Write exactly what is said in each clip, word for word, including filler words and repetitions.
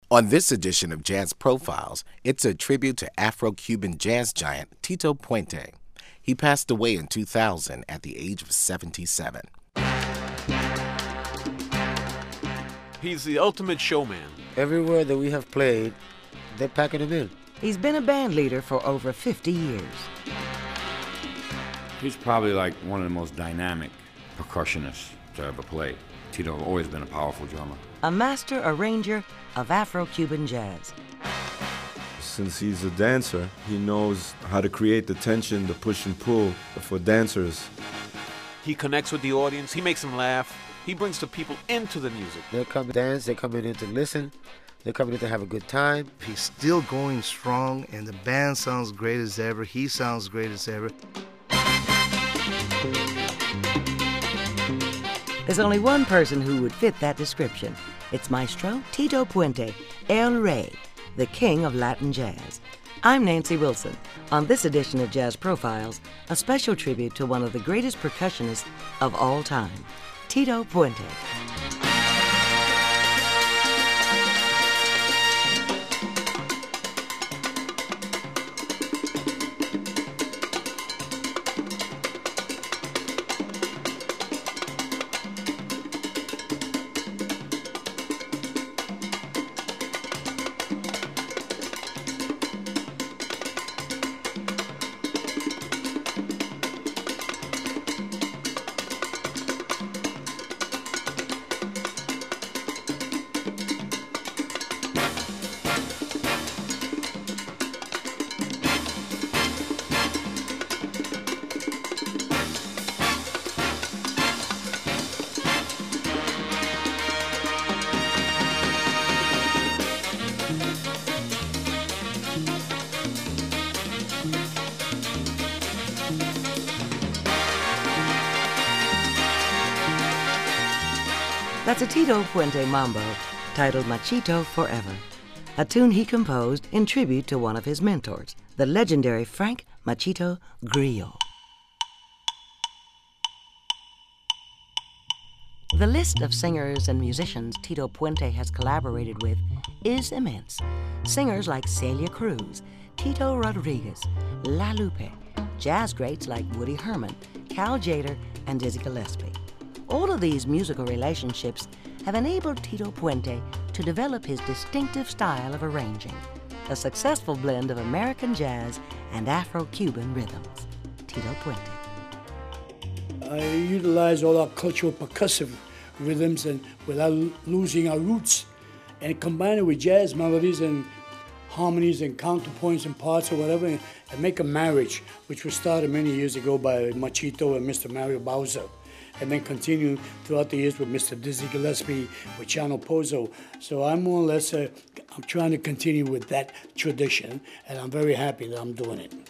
On this edition of Jazz Profiles, it's a tribute to Afro-Cuban jazz giant Tito Puente. He passed away in two thousand at the age of seventy-seven. He's the ultimate showman. Everywhere that we have played, they're packing him in. He's been a band leader for over fifty years. He's probably like one of the most dynamic percussionists to ever play. Tito's always been a powerful drummer. A master arranger of Afro-Cuban jazz. Since he's a dancer, he knows how to create the tension, the push and pull for dancers. He connects with the audience. He makes them laugh. He brings the people into the music. They're coming to dance. They're coming in to listen. They're coming in to have a good time. He's still going strong, and the band sounds great as ever. He sounds great as ever. There's only one person who would fit that description. It's Maestro Tito Puente, El Rey, the king of Latin jazz. I'm Nancy Wilson. On this edition of Jazz Profiles, a special tribute to one of the greatest percussionists of all time, Tito Puente. That's a Tito Puente mambo titled Machito Forever, a tune he composed in tribute to one of his mentors, the legendary Frank Machito Grillo. The list of singers and musicians Tito Puente has collaborated with is immense. Singers like Celia Cruz, Tito Rodriguez, La Lupe, jazz greats like Woody Herman, Cal Tjader, and Dizzy Gillespie. All of these musical relationships have enabled Tito Puente to develop his distinctive style of arranging, a successful blend of American jazz and Afro-Cuban rhythms. Tito Puente. I utilize all our cultural percussive rhythms and without losing our roots, and combine it with jazz melodies and harmonies and counterpoints and parts or whatever, and, and make a marriage, which was started many years ago by Machito and Mister Mario Bauza, and then continue throughout the years with Mister Dizzy Gillespie, with Chano Pozo. So I'm more or less, uh, I'm trying to continue with that tradition, and I'm very happy that I'm doing it.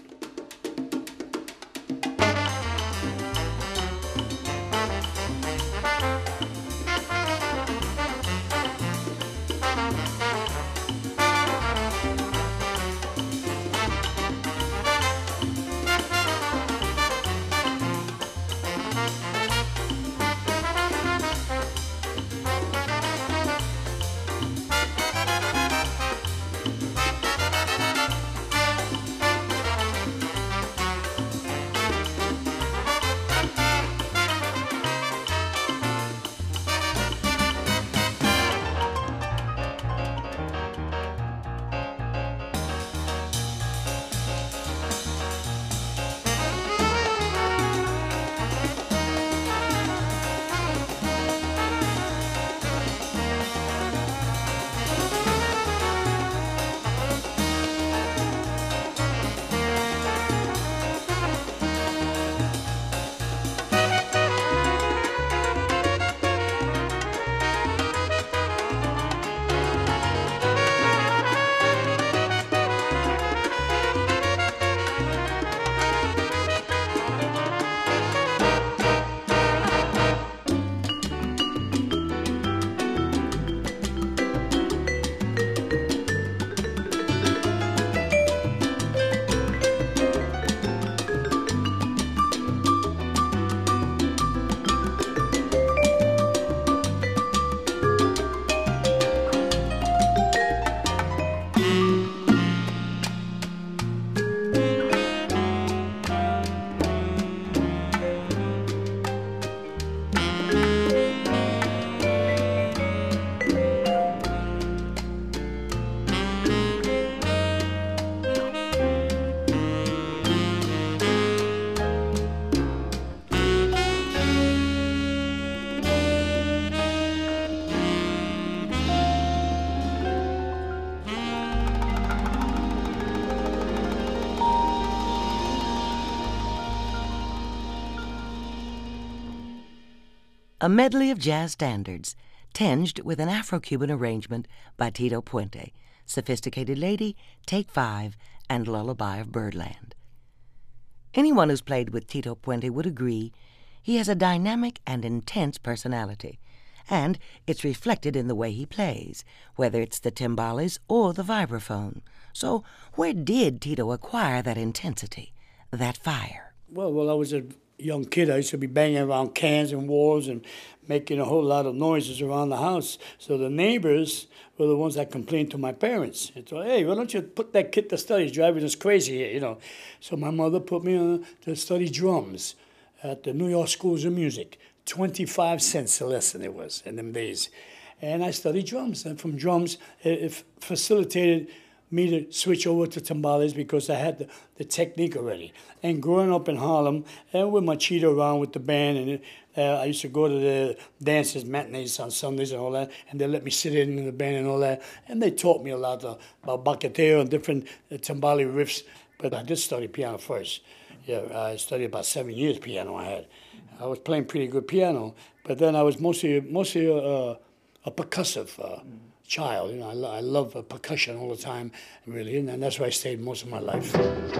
a medley of jazz standards, tinged with an Afro-Cuban arrangement by Tito Puente, Sophisticated Lady, Take Five, and Lullaby of Birdland. Anyone who's played with Tito Puente would agree he has a dynamic and intense personality, and it's reflected in the way he plays, whether it's the timbales or the vibraphone. So where did Tito acquire that intensity, that fire? Well, well, I was a young kid. I used to be banging around cans and walls and making a whole lot of noises around the house. So the neighbors were the ones that complained to my parents. And so, hey, why don't you put that kid to study? He's driving us crazy here, you know. So my mother put me on to study drums at the New York Schools of Music. twenty-five cents a lesson it was in them days. And I studied drums. And from drums, it facilitated me to switch over to timbales because I had the, the technique already. And growing up in Harlem, and with Machito around with the band, and uh, I used to go to the dances, matinees on Sundays and all that, and they let me sit in the band and all that. And they taught me a lot uh, about baqueteo and different uh, timbale riffs. But I did study piano first. Yeah, I studied about seven years piano I had. I was playing pretty good piano, but then I was mostly mostly a, a percussive uh, mm. child. You know, I, lo- I love uh, percussion all the time, really, and, and that's where I stayed most of my life.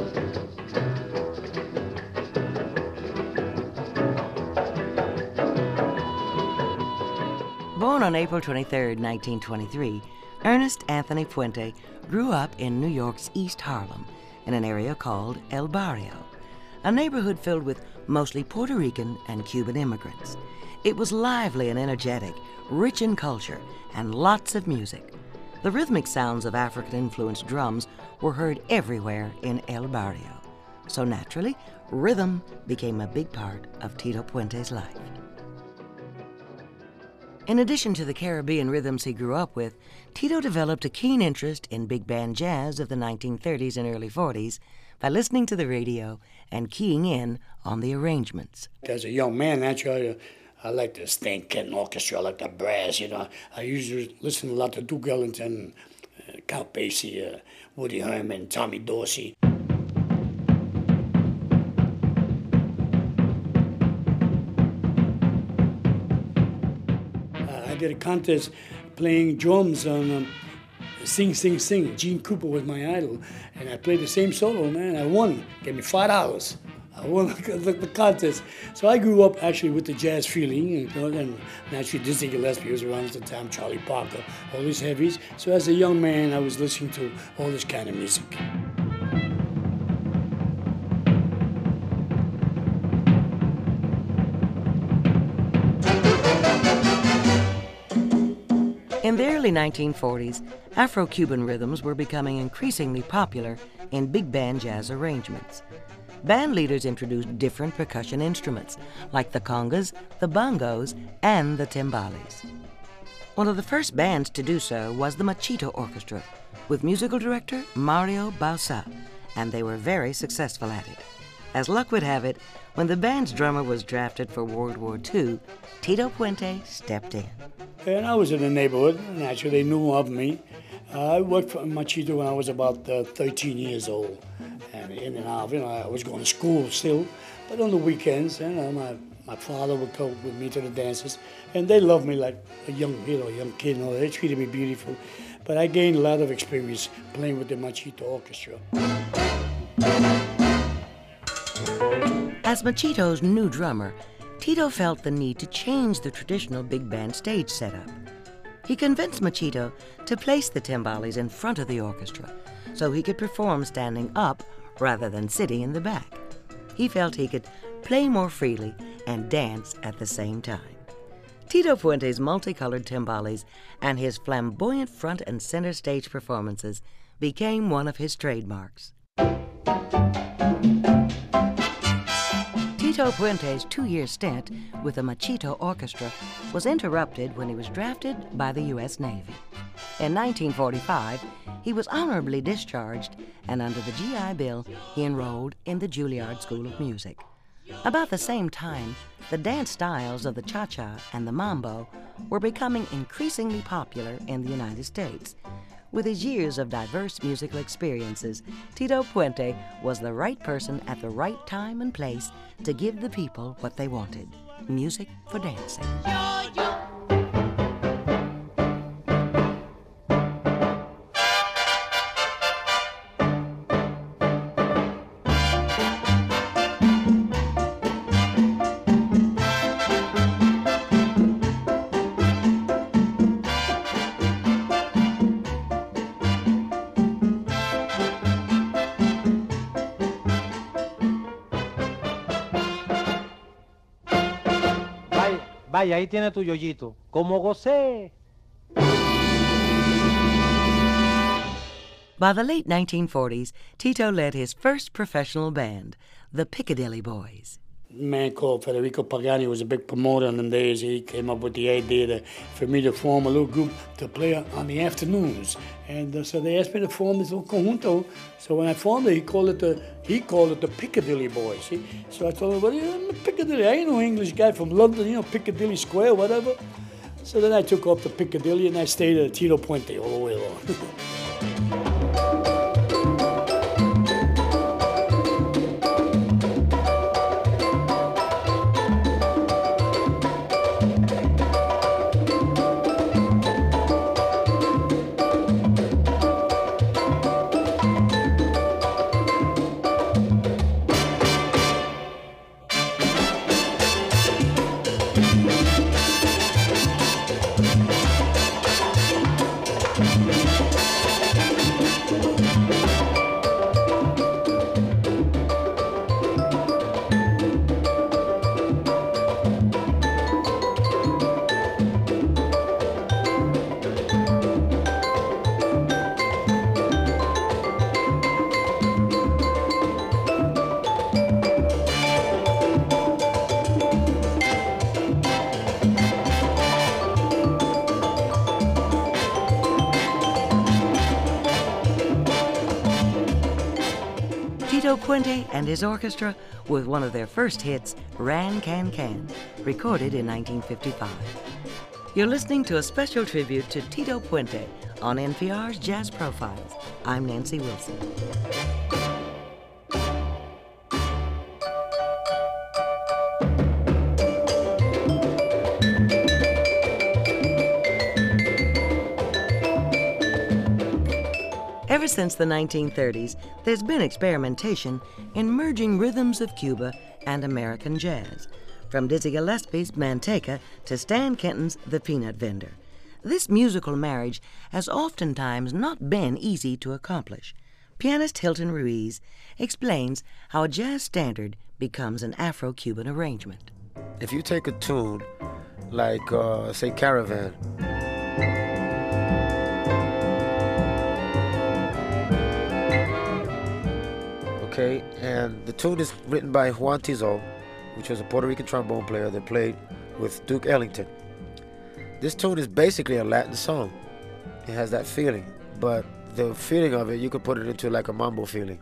Born on April twenty-third, nineteen twenty-three, Ernest Anthony Puente grew up in New York's East Harlem, in an area called El Barrio, a neighborhood filled with mostly Puerto Rican and Cuban immigrants. It was lively and energetic, rich in culture, and lots of music. The rhythmic sounds of African-influenced drums were heard everywhere in El Barrio. So naturally, rhythm became a big part of Tito Puente's life. In addition to the Caribbean rhythms he grew up with, Tito developed a keen interest in big band jazz of the nineteen thirties and early forties by listening to the radio and keying in on the arrangements. As a young man, naturally, I like the Stan-Kenton Orchestra, I like the brass, you know. I usually listen a lot to Duke Ellington, uh, Count Basie, uh, Woody Herman, Tommy Dorsey. Uh, I did a contest playing drums on um, Sing, Sing, Sing. Gene Cooper was my idol, and I played the same solo, man. I won. Gave me five dollars. I won the, the, the contest. So I grew up actually with the jazz feeling, you know, and naturally Dizzy Gillespie was around at the time, Charlie Parker, all these heavies. So as a young man, I was listening to all this kind of music. In the early nineteen forties, Afro-Cuban rhythms were becoming increasingly popular in big band jazz arrangements. Band leaders introduced different percussion instruments, like the congas, the bongos, and the timbales. One of the first bands to do so was the Machito Orchestra, with musical director Mario Bausa, and they were very successful at it. As luck would have it, when the band's drummer was drafted for World War Two, Tito Puente stepped in. And I was in the neighborhood, naturally they knew of me. Uh, I worked for Machito when I was about uh, thirteen years old. And in and out, you know, I was going to school still, but on the weekends, you know, my, my father would come with me to the dances, and they loved me like a young, you know, young kid and all that. They treated me beautiful. But I gained a lot of experience playing with the Machito Orchestra. As Machito's new drummer, Tito felt the need to change the traditional big band stage setup. He convinced Machito to place the timbales in front of the orchestra so he could perform standing up rather than sitting in the back. He felt he could play more freely and dance at the same time. Tito Puente's multicolored timbales and his flamboyant front and center stage performances became one of his trademarks. Tito Puente's two-year stint with the Machito Orchestra was interrupted when he was drafted by the U S Navy. In nineteen forty-five, he was honorably discharged, and under the G I Bill, he enrolled in the Juilliard School of Music. About the same time, the dance styles of the cha-cha and the mambo were becoming increasingly popular in the United States. With his years of diverse musical experiences, Tito Puente was the right person at the right time and place to give the people what they wanted. music for dancing. Vaya, ahí tiene tu yoyito. ¡Cómo gocé! By the late nineteen forties, Tito led his first professional band, the Piccadilly Boys. A man called Federico Pagani was a big promoter in them days. He came up with the idea to, for me to form a little group to play on the afternoons. And uh, so they asked me to form this little conjunto. So when I formed it, he called it the he called it the Piccadilly Boys. See? So I told him, well, yeah, I'm a Piccadilly. I ain't no English guy from London, you know, Piccadilly Square, whatever. So then I took off to Piccadilly and I stayed at Tito Puente all the way along. Tito Puente and his orchestra with one of their first hits, Ran Can Can, recorded in nineteen fifty-five. You're listening to a special tribute to Tito Puente on N P R's Jazz Profiles. I'm Nancy Wilson. Ever since the nineteen thirties, there's been experimentation in merging rhythms of Cuba and American jazz, from Dizzy Gillespie's Manteca to Stan Kenton's The Peanut Vendor. This musical marriage has oftentimes not been easy to accomplish. Pianist Hilton Ruiz explains how a jazz standard becomes an Afro-Cuban arrangement. If you take a tune like, uh, say, Caravan, okay, and the tune is written by Juan Tizo, which was a Puerto Rican trombone player that played with Duke Ellington. This tune is basically a Latin song. It has that feeling, but the feeling of it, you could put it into like a mambo feeling.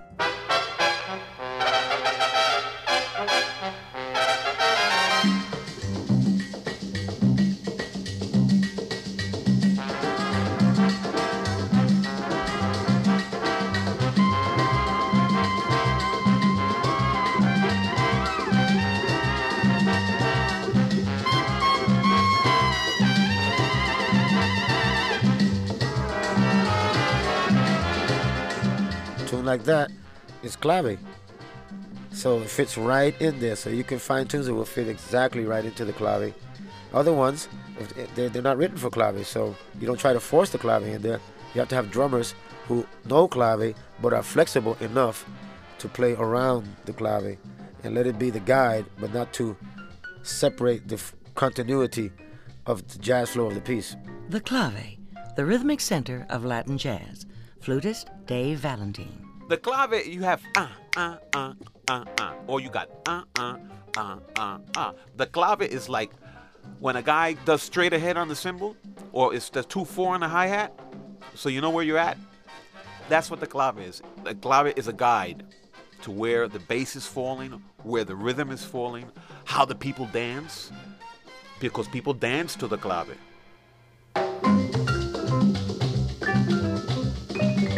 Like that is clave, so it fits right in there. So you can find tunes that will fit exactly right into the clave. Other ones, they're, they're not written for clave, so you don't try to force the clave in there. You have to have drummers who know clave but are flexible enough to play around the clave and let it be the guide, but not to separate the f- continuity of the jazz flow of the piece. The clave, the rhythmic center of Latin jazz. Flutist Dave Valentine. The clave, you have uh, uh, uh, uh, uh, or you got uh, uh, uh, uh, uh. The clave is like when a guy does straight ahead on the cymbal, or it's the two four on the hi-hat, so you know where you're at. That's what the clave is. The clave is a guide to where the bass is falling, where the rhythm is falling, how the people dance, because people dance to the clave.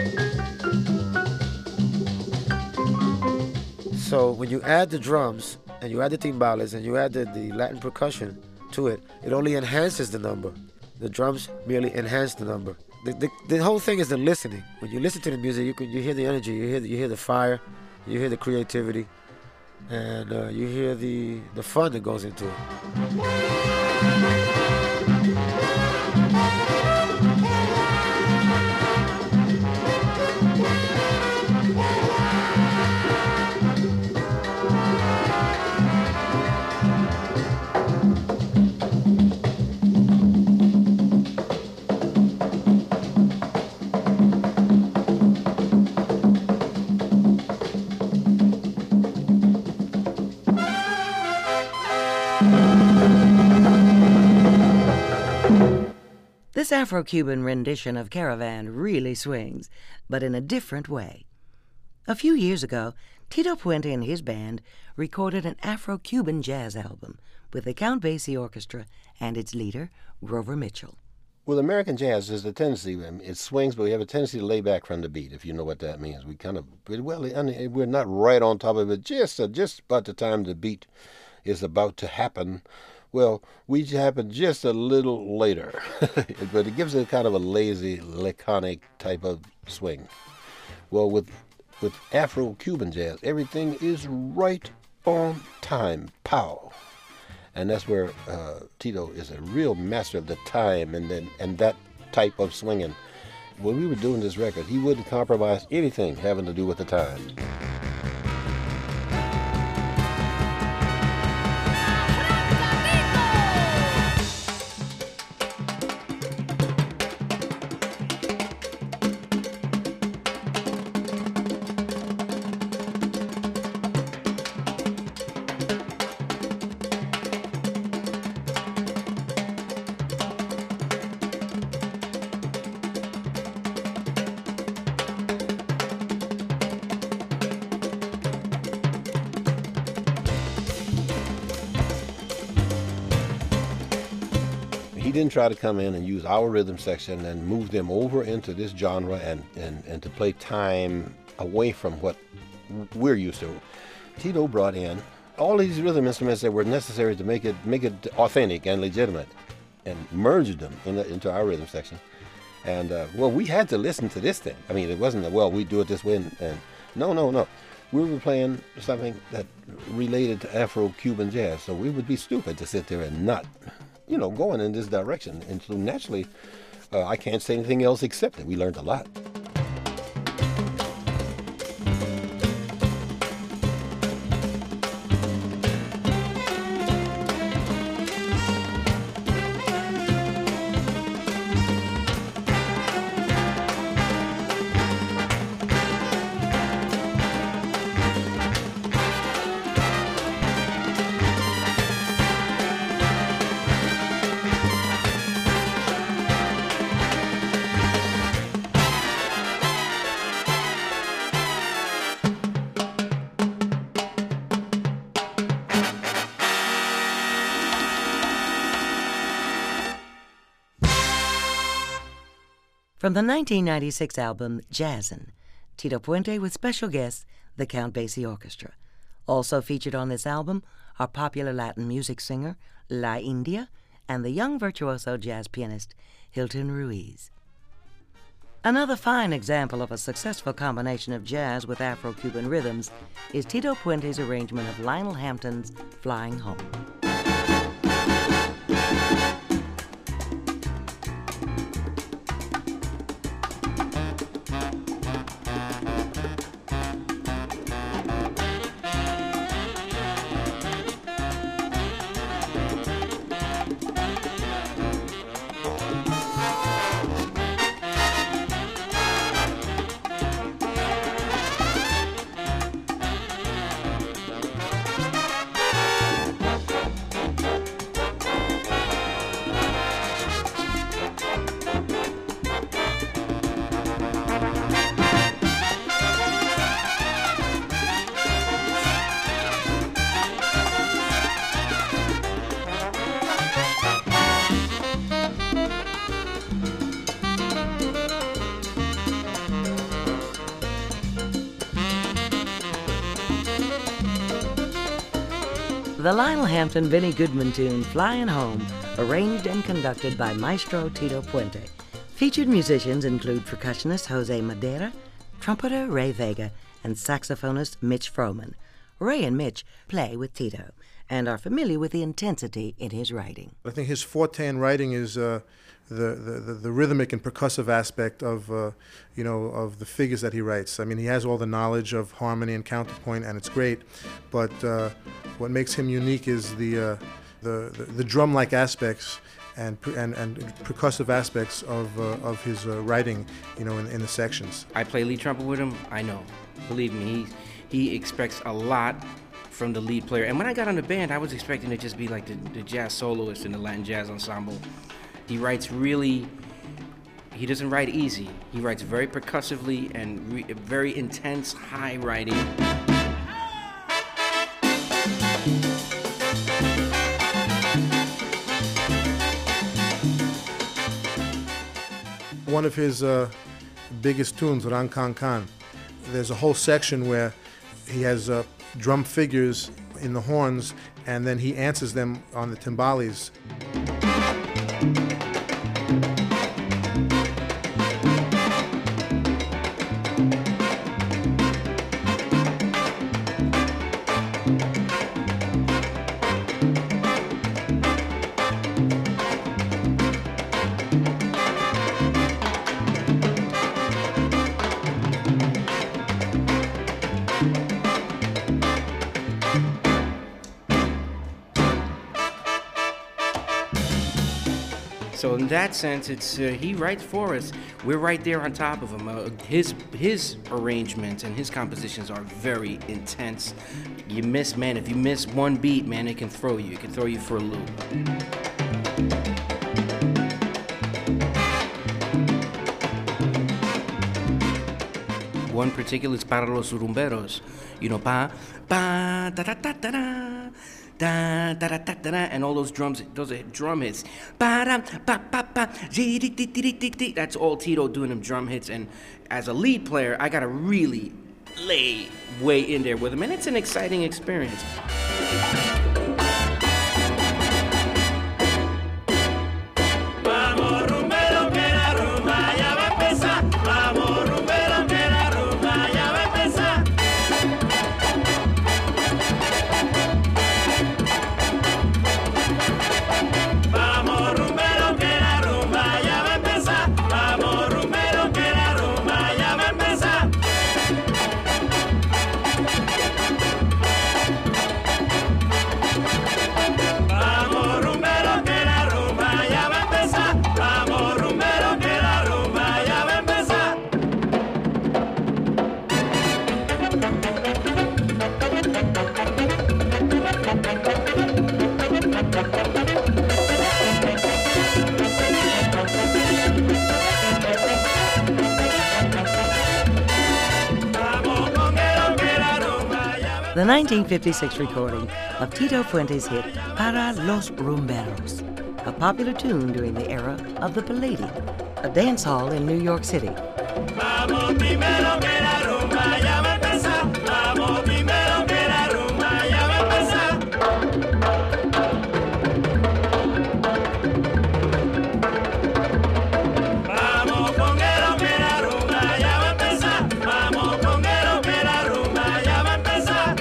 So when you add the drums, and you add the timbales and you add the, the Latin percussion to it, it only enhances the number. The drums merely enhance the number. The, the, the whole thing is the listening. When you listen to the music, you can you hear the energy, you hear the, you hear the fire, you hear the creativity, and uh, you hear the the fun that goes into it. This Afro-Cuban rendition of Caravan really swings, but in a different way. A few years ago, Tito Puente and his band recorded an Afro-Cuban jazz album with the Count Basie Orchestra and its leader, Grover Mitchell. With American jazz, there's a tendency, it swings, but we have a tendency to lay back from the beat, if you know what that means. We kind of, well, we're not right on top of it, just, just about the time the beat is about to happen. Well, we happen just a little later, but it gives it kind of a lazy, laconic type of swing. Well, with with Afro-Cuban jazz, everything is right on time, pow. And that's where uh, Tito is a real master of the time and then and that type of swinging. When we were doing this record, he wouldn't compromise anything having to do with the time. He didn't try to come in and use our rhythm section and move them over into this genre and, and, and to play time away from what we're used to. Tito brought in all these rhythm instruments that were necessary to make it make it authentic and legitimate and merged them in the, into our rhythm section. And, uh, well, we had to listen to this thing. I mean, it wasn't, a, well, we do it this way. And, and no, no, no. We were playing something that related to Afro-Cuban jazz, so we would be stupid to sit there and not, you know, going in this direction. And so naturally, uh, I can't say anything else except that we learned a lot. From the nineteen ninety-six album Jazzin', Tito Puente with special guest, the Count Basie Orchestra. Also featured on this album are popular Latin music singer La India and the young virtuoso jazz pianist Hilton Ruiz. Another fine example of a successful combination of jazz with Afro-Cuban rhythms is Tito Puente's arrangement of Lionel Hampton's Flying Home. The Lionel Hampton Benny Goodman tune Flying Home, arranged and conducted by Maestro Tito Puente. Featured musicians include percussionist Jose Madera, trumpeter Ray Vega, and saxophonist Mitch Froman. Ray and Mitch play with Tito and are familiar with the intensity in his writing. I think his forte in writing is uh, the, the, the rhythmic and percussive aspect of, uh, you know, of the figures that he writes. I mean, he has all the knowledge of harmony and counterpoint, and it's great. But uh, what makes him unique is the, uh, the, the, the drum-like aspects and, and, and percussive aspects of, uh, of his uh, writing, you know, in, in the sections. I play lead trumpet with him. I know. Believe me, he, he expects a lot from the lead player. And when I got on the band, I was expecting to just be like the, the jazz soloist in the Latin Jazz Ensemble. He writes really, he doesn't write easy. He writes very percussively and re, very intense, high writing. One of his uh, biggest tunes, Ran Kan Kan, there's a whole section where he has uh, drum figures in the horns, and then he answers them on the timbales. So in that sense, it's uh, he writes for us. We're right there on top of him. Uh, his his arrangements and his compositions are very intense. You miss, man, if you miss one beat, man, it can throw you. It can throw you for a loop. One particular is Para los Rumberos. You know, pa, pa, da da da da da. Da, da, da, da, da, da, and all those drums, those are drum hits. Ba, da, ba, ba, ba, dee, dee, dee, dee, dee, dee. That's all Tito doing them drum hits. And as a lead player, I gotta really lay way in there with him, and it's an exciting experience. The nineteen fifty-six recording of Tito Puente's hit Para los Rumberos, a popular tune during the era of the Palladium, a dance hall in New York City. Vamos primero que la rumba ya va a empezar. Vamos primero que la rumba ya va a empezar. Vamos conguero que la rumba ya va a empezar. Vamos conguero que la rumba ya va a empezar.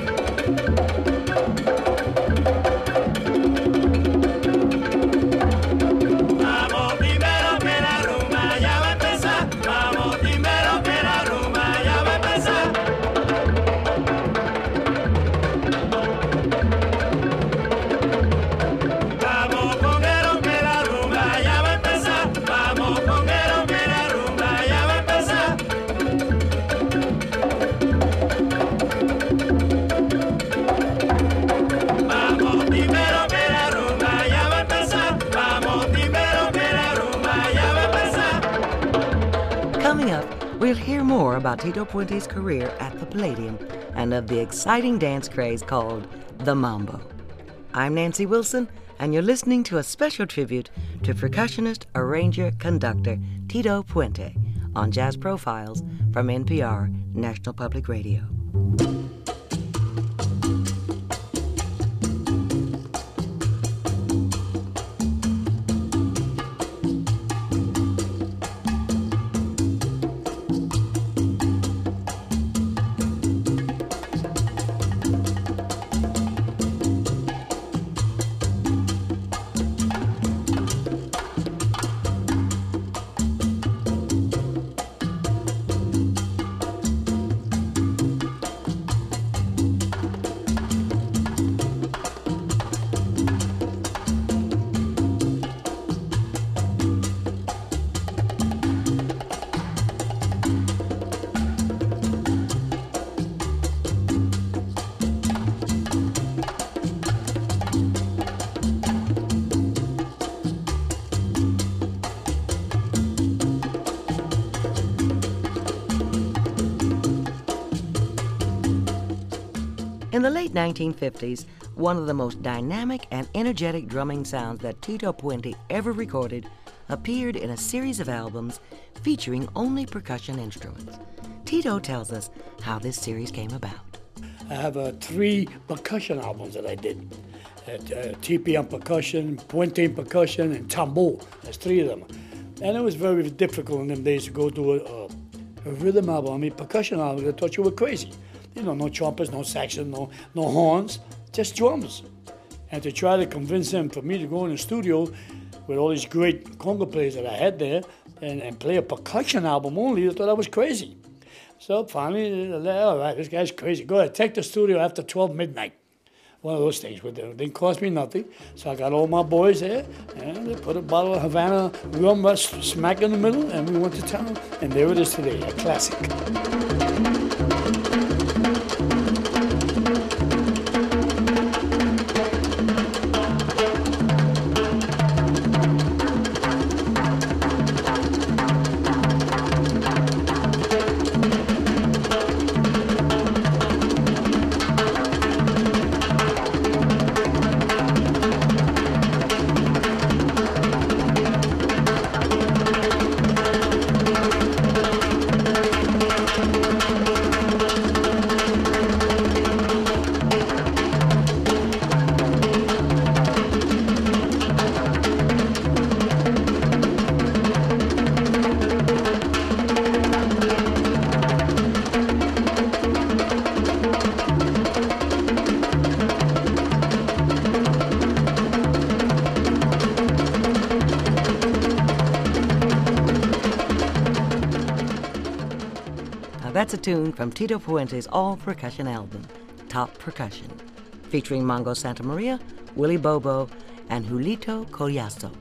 Vamos primero que la rumba ya va a empezar. Vamos primero que la rumba ya va a empezar. Vamos conguero que la rumba ya va a empezar. Vamos conguero que la rumba ya va a empezar. Vamos primero que la rumba ya va a empezar. Vamos primero que la rumba ya va a empezar. Coming up, we'll hear more about Tito Puente's career at the Palladium and of the exciting dance craze called the Mambo. I'm Nancy Wilson, and you're listening to a special tribute to percussionist, arranger, conductor Tito Puente on Jazz Profiles from N P R, National Public Radio. In the late nineteen fifties, one of the most dynamic and energetic drumming sounds that Tito Puente ever recorded appeared in a series of albums featuring only percussion instruments. Tito tells us how this series came about. I have uh, three percussion albums that I did. Uh, uh, T P on percussion, Puente on percussion, and Tambo. There's three of them. And it was very difficult in them days to go do a, a, a rhythm album. I mean, percussion album, they thought you were crazy. You know, no trumpets, no saxon, no, no horns, just drums. And to try to convince them for me to go in the studio with all these great conga players that I had there and, and play a percussion album only, they thought I was crazy. So finally, all right, this guy's crazy. Go ahead, take the studio after twelve midnight. One of those things. It didn't cost me nothing. So I got all my boys there, and they put a bottle of Havana rum right smack in the middle, and we went to town. And there it is today, a classic. That's a tune from Tito Puente's all-percussion album, Top Percussion, featuring Mongo Santa Maria, Willie Bobo, and Julito Collazo.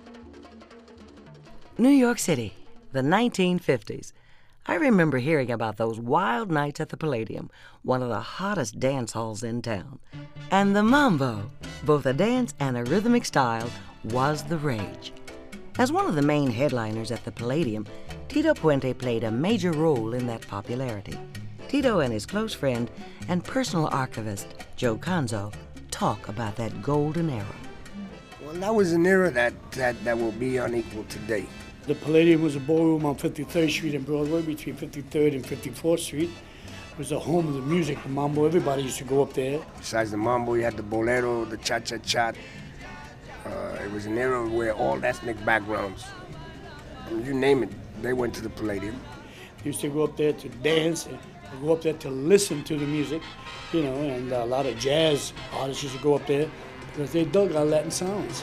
New York City, the nineteen fifties. I remember hearing about those wild nights at the Palladium, one of the hottest dance halls in town. And the mambo, both a dance and a rhythmic style, was the rage. As one of the main headliners at the Palladium, Tito Puente played a major role in that popularity. Tito and his close friend and personal archivist, Joe Conzo, talk about that golden era. Well, that was an era that, that, that will be unequal today. The Palladium was a ballroom on fifty-third Street and Broadway, between fifty-third and fifty-fourth Street. It was the home of the music, the mambo. Everybody used to go up there. Besides the mambo, you had the bolero, the cha-cha-cha. Uh, it was an era where all ethnic backgrounds, I mean, you name it, they went to the Palladium. They used to go up there to dance, and go up there to listen to the music, you know, and a lot of jazz artists used to go up there because they dug our Latin sounds.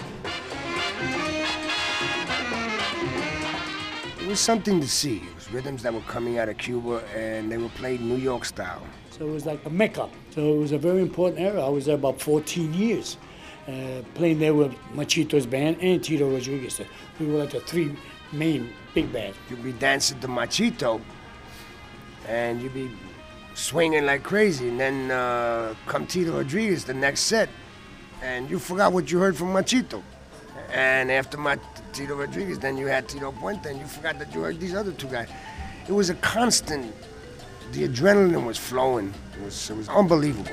It was something to see. It was rhythms that were coming out of Cuba, and they were played New York style. So it was like a mecca. So it was a very important era. I was there about fourteen years, uh, playing there with Machito's band and Tito Rodriguez. We were like the three main big bands. You'd be dancing to Machito, and you'd be swinging like crazy, and then uh, come Tito Rodriguez the next set, and you forgot what you heard from Machito. And after my Tito Rodriguez, then you had Tito Puente, and you forgot that you heard these other two guys. It was a constant. The adrenaline was flowing. It was, it was unbelievable.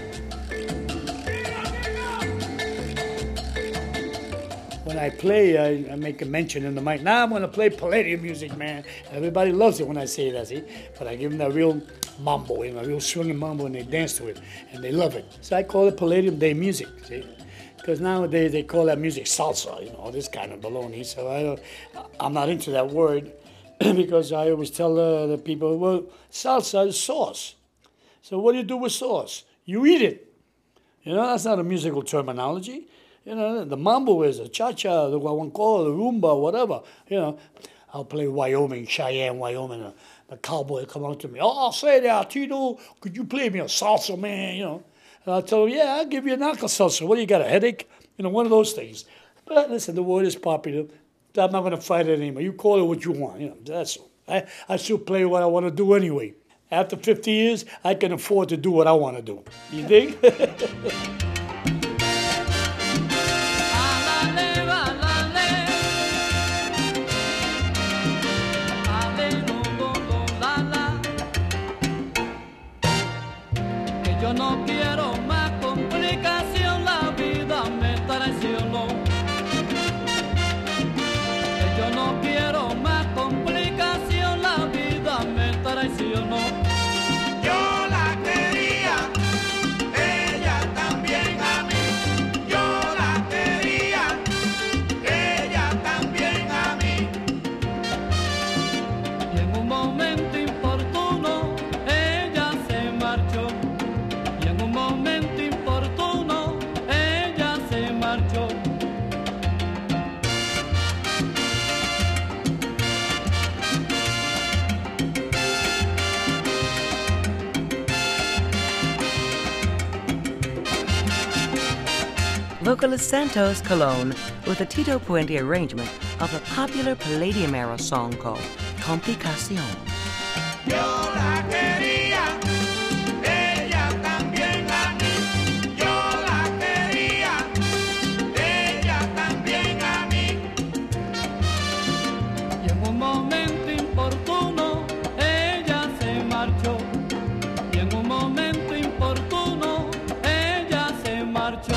When I play, I, I make a mention in the mic. Now I'm going to play Palladium music, man. Everybody loves it when I say that, see? But I give them that real mambo, you know, real swinging mambo, and they dance to it, and they love it. So I call it Palladium Day music, see? Because nowadays they call that music salsa, you know, this kind of baloney. So I don't, I'm not into that word because I always tell uh, the people, well, salsa is sauce. So what do you do with sauce? You eat it. You know, that's not a musical terminology. You know, the mambo is the cha-cha, the guaguancó, the rumba, whatever. You know, I'll play Wyoming, Cheyenne, Wyoming. Uh, the cowboy come up to me, oh, say that, Tito, could you play me a salsa, man, you know? And I'll tell him, yeah, I'll give you an Alka-Seltzer. What do you got, a headache? You know, one of those things. But listen, the word is popular. I'm not going to fight it anymore. You call it what you want. You know, that's all. I, I still play what I want to do anyway. After fifty years, I can afford to do what I want to do. You think? Yo no quiero más. amo. Yo la quería, ella también a mí. Yo la quería, ella también a mí. Y en un momento importuno ella se marchó. Y en un momento importuno ella se marchó. Vocalist Santos Colon with a Tito Puente arrangement of a popular Palladium era song called Complicación. Yo la quería, ella también a mí. Yo la quería, ella también a mí. Y en un momento importuno ella se marchó. Y en un momento importuno ella se marchó.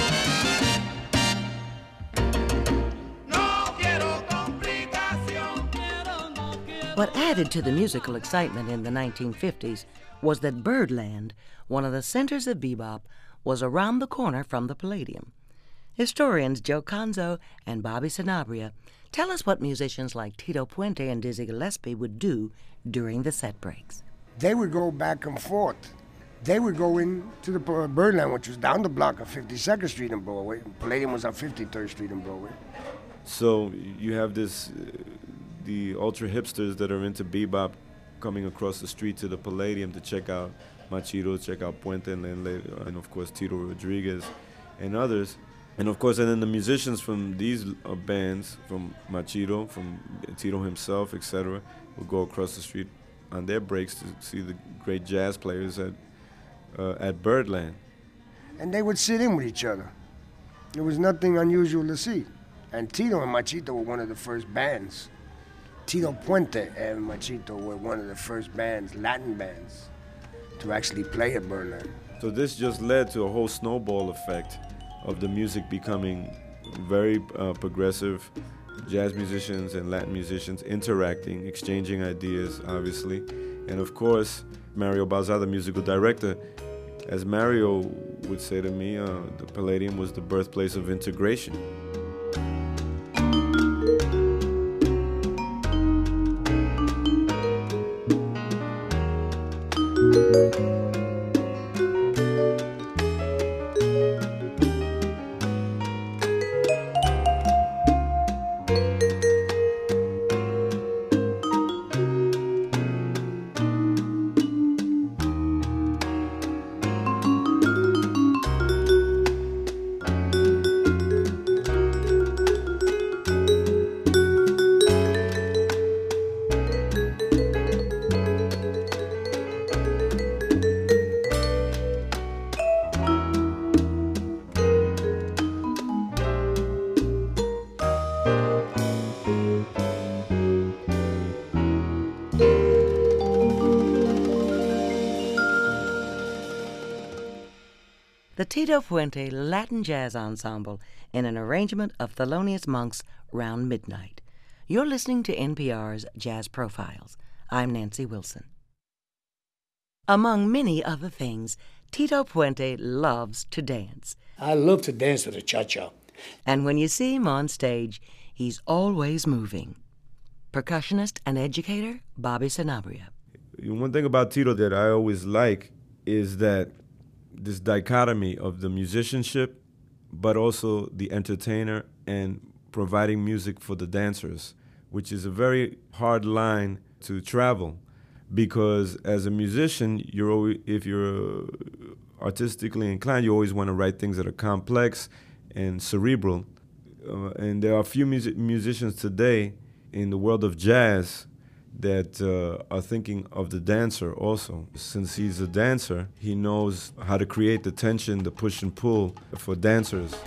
What added to the musical excitement in the nineteen fifties was that Birdland, one of the centers of bebop, was around the corner from the Palladium. Historians Joe Conzo and Bobby Sanabria tell us what musicians like Tito Puente and Dizzy Gillespie would do during the set breaks. They would go back and forth. They would go into the Birdland, which was down the block of fifty-second Street and Broadway. Palladium was on fifty-third Street and Broadway. So you have this, uh, the ultra hipsters that are into bebop coming across the street to the Palladium to check out Machito, check out Puente, and then later, and of course Tito Rodriguez and others. And of course, and then the musicians from these uh, bands, from Machito, from Tito himself, et cetera, will go across the street on their breaks to see the great jazz players at uh, at Birdland. And they would sit in with each other. There was nothing unusual to see. And Tito and Machito were one of the first bands. Tito Puente and Machito were one of the first bands, Latin bands, to actually play at Birdland. So this just led to a whole snowball effect of the music becoming very uh, progressive, jazz musicians and Latin musicians interacting, exchanging ideas, obviously. And of course, Mario Balza, the musical director, as Mario would say to me, uh, the Palladium was the birthplace of integration. The Tito Puente Latin Jazz Ensemble in an arrangement of Thelonious Monk's Round Midnight. You're listening to N P R's Jazz Profiles. I'm Nancy Wilson. Among many other things, Tito Puente loves to dance. I love to dance to the cha-cha. And when you see him on stage, he's always moving. Percussionist and educator, Bobby Sanabria. One thing about Tito that I always like is that this dichotomy of the musicianship, but also the entertainer and providing music for the dancers, which is a very hard line to travel, because as a musician, you're always, if you're artistically inclined, you always want to write things that are complex and cerebral. Uh, and there are a few music musicians today in the world of jazz that uh, are thinking of the dancer also. Since he's a dancer, he knows how to create the tension, the push and pull for dancers.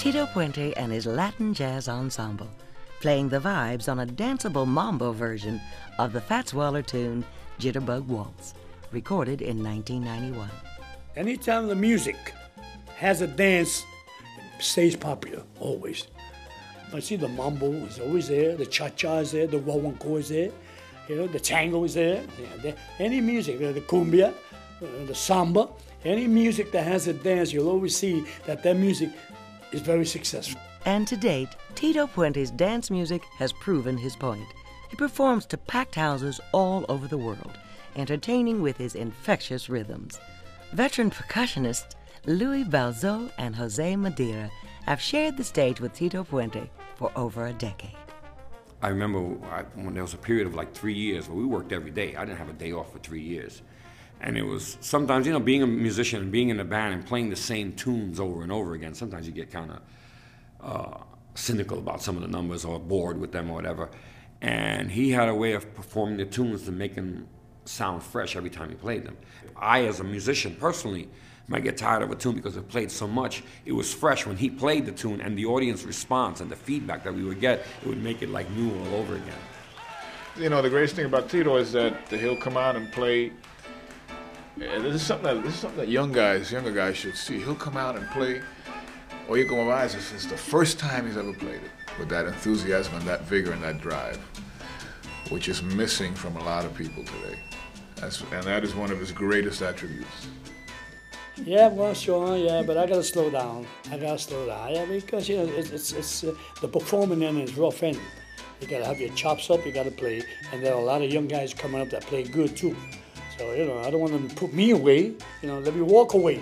Tito Puente and his Latin Jazz Ensemble, playing the vibes on a danceable mambo version of the Fats Waller tune Jitterbug Waltz, recorded in nineteen ninety-one. Anytime the music has a dance, it stays popular, always. I see the mambo is always there, the cha-cha is there, the guaguancó is there, you know, the tango is there. Yeah, the, any music, the cumbia, uh, the samba, any music that has a dance, you'll always see that that music is very successful. And to date, Tito Puente's dance music has proven his point. He performs to packed houses all over the world, entertaining with his infectious rhythms. Veteran percussionists Louis Balzo and Jose Madeira have shared the stage with Tito Puente for over a decade. I remember I, when there was a period of like three years where we worked every day. I didn't have a day off for three years. And it was sometimes, you know, being a musician and being in a band and playing the same tunes over and over again, sometimes you get kind of uh, cynical about some of the numbers or bored with them or whatever. And he had a way of performing the tunes to make them sound fresh every time he played them. I, as a musician, personally, might get tired of a tune because it played so much. It was fresh when he played the tune, and the audience response and the feedback that we would get, it would make it like new all over again. You know, the greatest thing about Tito is that he'll come out and play. Yeah, this is something that this is something that young guys, younger guys should see. He'll come out and play Oye Como Va. It's the first time he's ever played it with that enthusiasm and that vigor and that drive, which is missing from a lot of people today. That's, and that is one of his greatest attributes. Yeah, well, sure, yeah, but I gotta slow down. I gotta slow down, yeah, because you know it's it's, it's uh, the performing end is rough end. You gotta have your chops up. You gotta play, and there are a lot of young guys coming up that play good too. So you know, I don't want them to put me away. You know, let me walk away,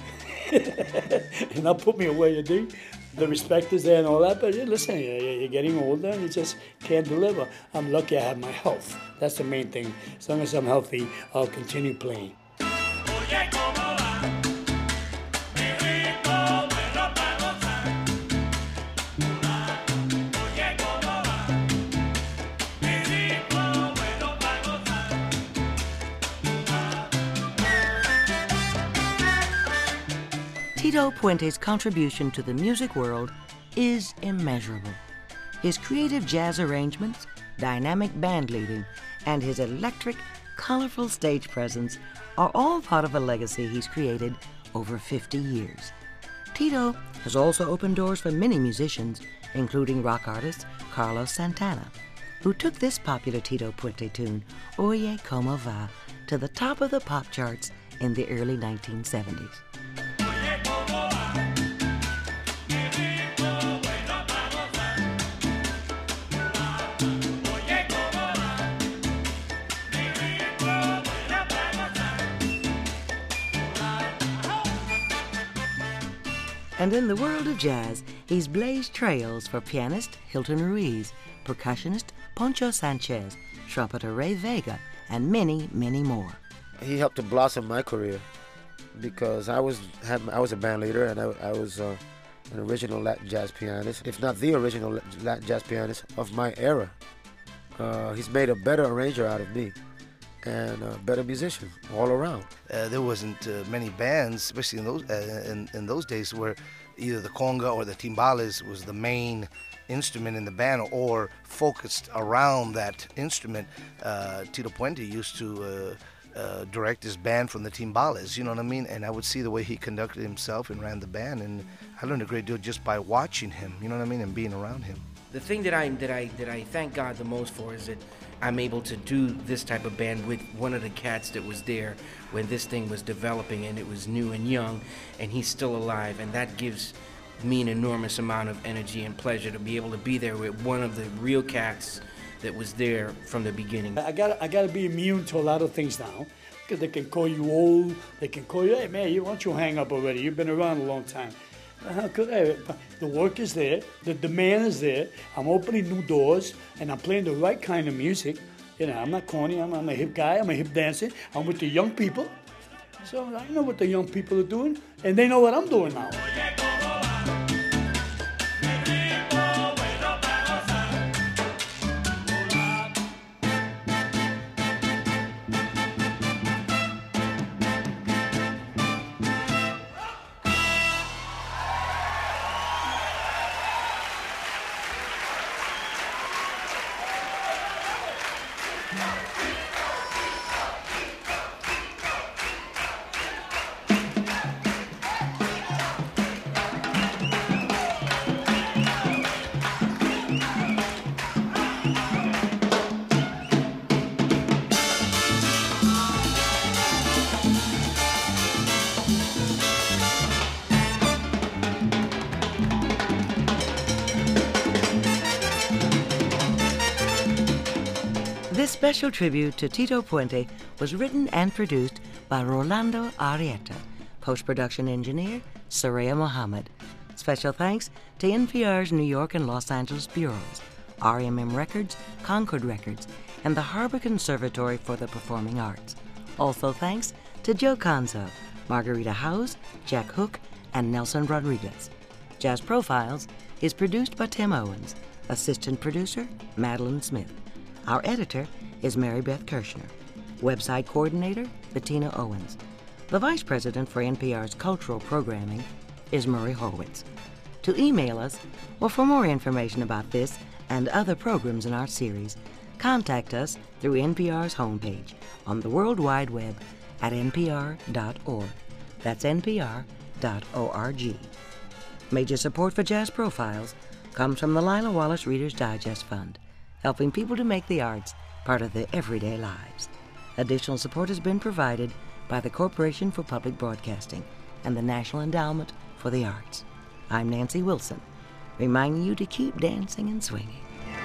and not put me away. You think the respect is there and all that, but yeah, listen, you're, you're getting older, and you just can't deliver. I'm lucky I have my health. That's the main thing. As long as I'm healthy, I'll continue playing. Tito Puente's contribution to the music world is immeasurable. His creative jazz arrangements, dynamic band leading, and his electric, colorful stage presence are all part of a legacy he's created over fifty years. Tito has also opened doors for many musicians, including rock artist Carlos Santana, who took this popular Tito Puente tune, Oye Como Va, to the top of the pop charts in the early nineteen seventies. And in the world of jazz, he's blazed trails for pianist Hilton Ruiz, percussionist Poncho Sanchez, trumpeter Ray Vega, and many, many more. He helped to blossom my career because I was had I was a band leader, and I, I was uh, an original Latin jazz pianist, if not the original Latin jazz pianist of my era. Uh, he's made a better arranger out of me and a better musician all around. Uh, there wasn't uh, many bands, especially in those uh, in, in those days, where either the conga or the timbales was the main instrument in the band or focused around that instrument. Uh, Tito Puente used to uh, uh, direct his band from the timbales, you know what I mean? And I would see the way he conducted himself and ran the band, and I learned a great deal just by watching him, you know what I mean, and being around him. The thing that I that I that I thank God the most for is that I'm able to do this type of band with one of the cats that was there when this thing was developing, and it was new and young, and he's still alive, and that gives me an enormous amount of energy and pleasure to be able to be there with one of the real cats that was there from the beginning. I got I got to be immune to a lot of things now, because they can call you old, they can call you, hey man, you, why don't you hang up already? You've been around a long time. How could I? The work is there, the demand is there. I'm opening new doors, and I'm playing the right kind of music. You know, I'm not corny. I'm, I'm a hip guy. I'm a hip dancer. I'm with the young people, so I know what the young people are doing, and they know what I'm doing now. special tribute to Tito Puente was written and produced by Rolando Arrieta. Post-production engineer, Soraya Mohammed. Special thanks to N P R's New York and Los Angeles bureaus, R M M Records, Concord Records, and the Harbor Conservatory for the Performing Arts. Also thanks to Joe Conzo, Margarita House, Jack Hook, and Nelson Rodriguez. Jazz Profiles is produced by Tim Owens. Assistant producer, Madeline Smith. Our editor is Mary Beth Kirshner. Website coordinator, Bettina Owens. The vice president for N P R's cultural programming is Murray Horwitz. To email us, or for more information about this and other programs in our series, contact us through N P R's homepage on the World Wide Web at n p r dot org. That's n p r dot org. Major support for Jazz Profiles comes from the Lila Wallace Reader's Digest Fund, helping people to make the arts part of their everyday lives. Additional support has been provided by the Corporation for Public Broadcasting and the National Endowment for the Arts. I'm Nancy Wilson, reminding you to keep dancing and swinging.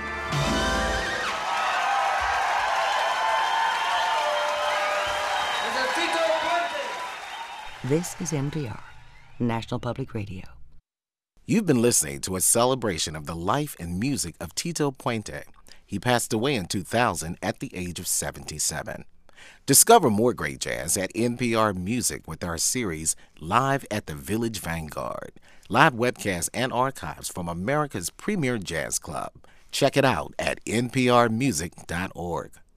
This is N P R, National Public Radio. You've been listening to a celebration of the life and music of Tito Puente. He passed away in two thousand at the age of seventy-seven. Discover more great jazz at N P R Music with our series Live at the Village Vanguard. Live webcasts and archives from America's premier jazz club. Check it out at n p r music dot org.